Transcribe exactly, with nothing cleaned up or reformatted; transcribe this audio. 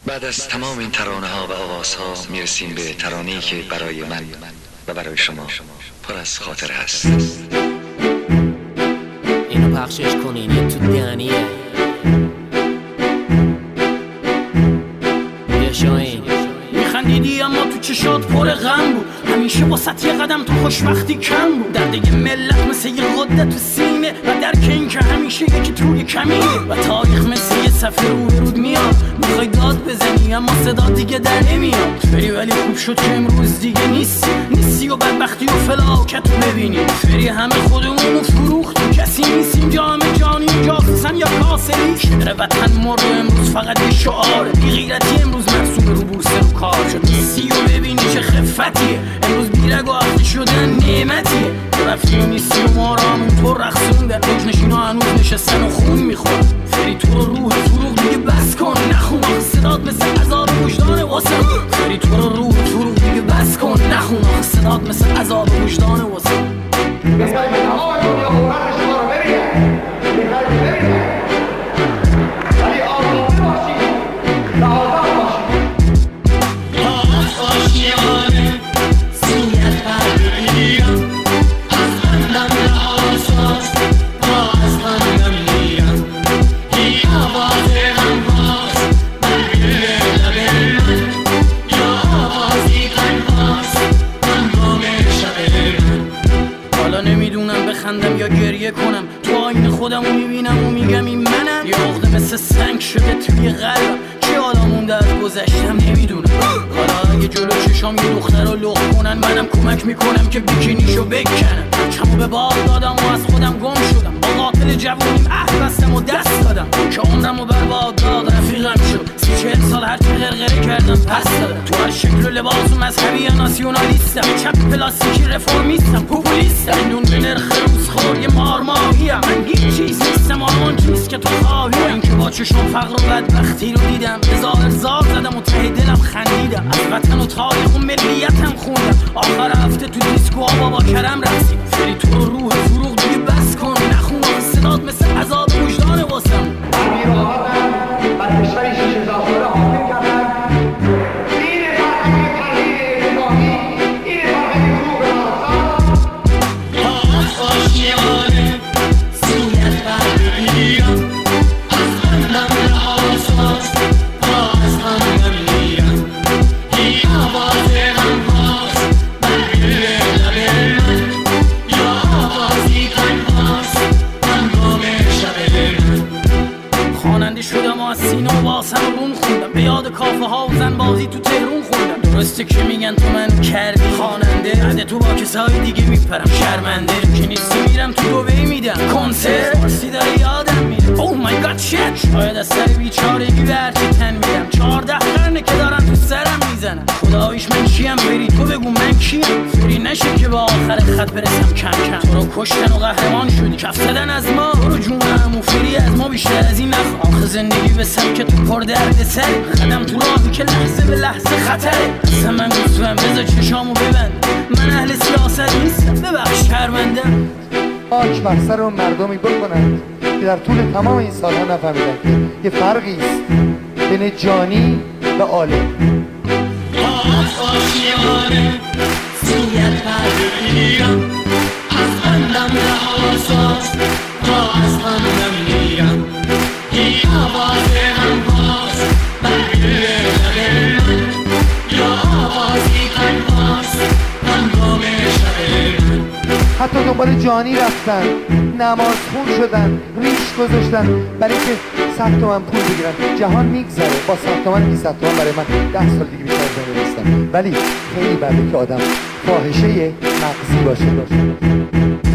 بعد از تمام این ترانه ها و آواز ها میرسیم به ترانه‌ای که برای من و برای شما پر از خاطر هست. اینو پخشش کنین، یه تو دهنیه. بیا شاین. میخندیدی اما تو چشات پر غم بود، همیشه واسط یه قدم تو خوشبختی کم بود. درد ملت مثل یه غده تو سینه و درک این که همیشه یکی توی کمینه و تاریخ مثل یه صفحه رو به رود میاد. میخوای داد بزنی اما صدا دیگه در نمیاد. فری ولی خوب شد که امروز دیگه نیستی نیستی و بدبختی و فلاکت رو ببینی. فری همه خودمونو فروختیم، کسی نیستیم، جامعه جانی جاسوسن یا کاسری. شعر وطن مرد و امروز فقط یه شعاره. بی غیرتی امروز محسوب رو بورس رو کار شد. نیستی و ببینی چه خفتیه، امروز بیرگ و عقلی شدن نعمتیه. تو رفتی و نیستی و ما را همون طور رقصوندن. روزنشین ها هنوز نشستن و خون میخورن. فری تو رو روح فروغ دیگه بس کن نخون، آخه صدات مثل عذاب وجدان واسه. فری تو رو روح فروغ دیگه بس کن نخون، آخه صدات مثل عذاب وجدان واسه. بسیاری به تمام دنیا قرآن شما رو ببینن، بهتر که ببینن، ولی آزاده باشید و آزاد باشید. آز آشیانه سویت بردیم، از بندم لحاساس تا از بندم نیم. این آواز غمباز بر گل لب من، یا آوازی غمباز هنگام شب من. حالا نمیدونم بخندم یا گریه کنم، تو آینه خودم رو میبینم و میگم این منم. یه عقده مثل سنگ شده توی قلبم، چه حالا مونده از گذشتم نمیدونم. حالا اگه جلو چشام یه دختر رو لخ کنن، منم کمک میکنم که بیکینیشو بکنم. چمو به باد دادم و از خودم گم شدم، با قاتل جوونیم عهد بستم و دست دادم که عمرم و برباد داد رفیقم شد. سی چهل سال هرچی غرغره کردم پس دادم. تو هر شکل و لباس و مذهبی یا ناسیونالیستم، چپ پلاستیکی رفرمیستم پوپولیستم. بدون به نرخ روزخور یه مارماهیم، من هیچ چیز نیستم آن چیز که تو خواهی. اینکه با چشم فقر و بدبختی رو دیدم، هزار زار زدم و ته دلم خندیدم. از وطن و تاریخ و ملیتم خوندم، آخر هفته تو دیسکو ها بابا کرم رقصیدم. فری تو رو روح فروغ دیگه بس کن نخون، صدات مثل عذاب وجدان واسم. من میراحتم بر کشوری شش هزار ساله حاکم کردن. این فرهنگ تحلیل اتفاقی، این فرهنگ حقوق انسان. آز آشیانه سویت بردیم، از بندم لحاساس تا از بندم نیم. این آواز غمباز بر گل لب من، یا آوازی غمباز هنگام شب من. خواننده شدم و از سینه و باسم رون خوندم، به یاد کافه ها و زنبازی تو تهرون خوندم. درسته که میگن تو من کردی خواننده، بعد تو با کسای دیگه میپرم شرمنده. که نیستی میرم تو دبی میدم کنسرت، فارسی داره یادم میره. اوه مای گاد شت، شاید از سر بیچارگی به هرچی تن میدم. چهارده قرنه که دارن تو سرم میزنن، خداییش من چیم؟ بری تو بگو من کیم؟ فری نشه که با آخر خط برسم کم کم. تو رو کشتن و قهرمان شدی، کف زدن از ما. برو جونم و فری از ما بیشتر از این نخواه. آخه زندگی به سمک تو پر درد سر، قدم تو راهی که لحظه به لحظه خطره. اصلا من گفتم بذار چشامو ببند، من اهل سیاست نیستم، ببخش شرمندم. خاک بر سر اون مردمی بکنند که در طول تمام این سالها نفهمیدن که یه فرقی است بین جانی و عالم. آز آشیانه سویت بردیم، از بندم لحاساس تا از بندم نیم. این آواز غمباز بر گل لب من، یا آوازی غمباز هنگام شب من. حتی دنبال جانی رفتن، نماز خون شدن، ریش گذاشتن برای اینکه صد تومن پول بگیرن. جهان میگذره، با صد تومن بیست تومن برای من ده سال دیگه بیشتر زنده نیستم. ولی خیلی بده که آدم فاحشه مغزی باشه باشه